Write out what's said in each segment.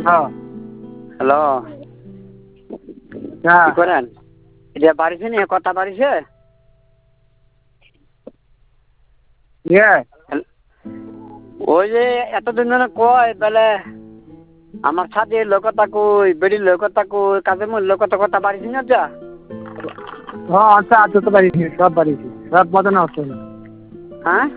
হ্যাঁ হ্যালো হ্যাঁ কি করেন এটা বাড়িছে নি কথা বাড়িছে ইয়ে ওই যে এতদিন ধরে কয় বলে আমার সাথে লোকতা কই বেড়ির লোকতা কই কাজে মূল লোকতা কথা বাড়িছে না যা হ্যাঁ আচ্ছা আচ্ছা তো বাড়িছি সব বাড়িছি সব মতন হচ্ছে না হ্যাঁ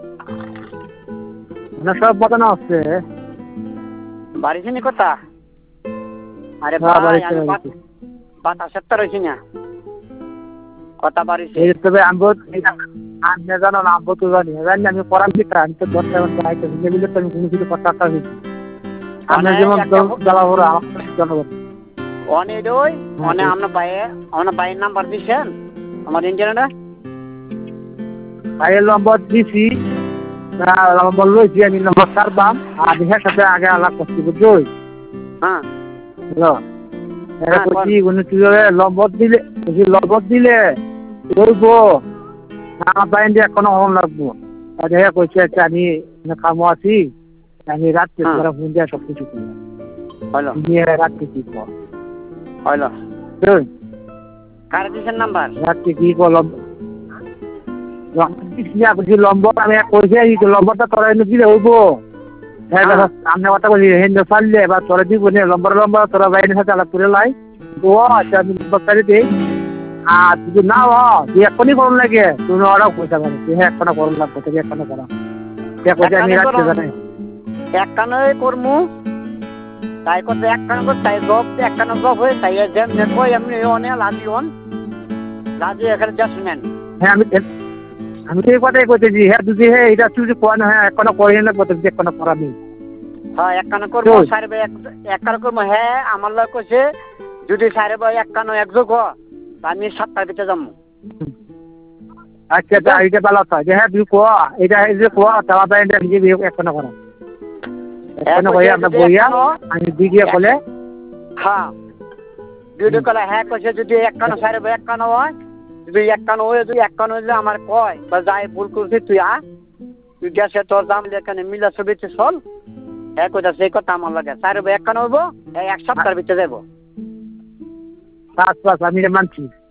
মানে সব মতন হচ্ছে বাড়িছে নি কথা আরে হ্যাঁ ভাই বাড়িছে আমি বাড়িছে বাতাসের তো রয়েছি না কথা বাড়িছে এই তবে আনবো আমি জানো না আনবো তো জানি জানি আমি পড়ান দিতে আমি তো 10 টাকা চাইতে বুঝে বুঝে তো আমি কোনো কিছু কথা দিচ্ছি আমি যেমন জ্বালা ভরা আমার জনগণ অনেক ওই অনেক আপনার ভাইয়ের নাম্বার দিচ্ছেন আমার ইন্টারনেটে ভাইয়ের নম্বর দিছি নম্বর লইছি আমি নম্বর ছাড়বাম আর দেখে সাথে আগে আলাপ করছি বুঝছো হ্যাঁ হ্যালো করছি তুই নম্বর দিলে করবো আমার বাইন দিয়ে এখনো হন লাগবো দেখে কইছে আচ্ছা আমি খামো আছি আমি রাত্রে তোরা ফোন দিয়ে সব কিছু করি হলো নিয়ে রাত্রে কি কর হলো কার দিচ্ছেন নাম্বার রাত্রে কি করলাম নম্বর আমি কইছে নম্বরটা তোরা এনে দিলে হইব আমি কথা বলি হেন চাললে বা তোরা দিব নম্বর তোরা বাইরের সাথে আলাপ করে লাই ও আচ্ছা আমি নম্বর চালি দিই আর যদি না তুই এখনই করুন লাগে তুমি ওরাও পয়সা পাবে তুই এখনো করুন লাগবে তোকে এখনো করা কইছে আমি রাখতে জানাই এক কানে করমু তাই করতে এক কানে কর তাই জব এক কানে জব হয়ে তাই যেমন কই এমনি অনেক লাজি এখানে যা শুনেন হ্যাঁ আমি তো এই কথাই কইতেছি হ্যাঁ যদি হ্যাঁ এটা তুই কোয়া না হ্যাঁ এখনো করি না বলতে এখনো করা নেই হ্যাঁ এক কানে করবো সাড়ে এক কানে করবো হ্যাঁ আমার লোক কইছে যদি সাড়ে এক কানে একযোগ আমি 7টার ভিতরে যাবো আচ্ছা আচ্ছা এইটা ভালো কথা যে হ্যাঁ তুই কোয়া এটা এই যে কোয়া তারা তো এটা নিজে বিয়ে এখনো করা এখনো কইয়া আমরা বইয়া আমি দিদিয়া বলে হ্যাঁ ভিডিও কলে হ্যাঁ কইছে যদি এক কানে সাড়ে এক কানে হয় যদি এক কানে হয়ে যদি এক কানে হইলে আমার কয় বা যাই ভুল করছিস তুই তুই গেছে তোর দাম এখানে মিলা ছবিতে চল হ্যাঁ কইতা সেই কথা আমার লাগে সাড়ে এক কানে হইব 1 সপ্তাহের ভিতরে যাবো বাস বাস আমি মানছি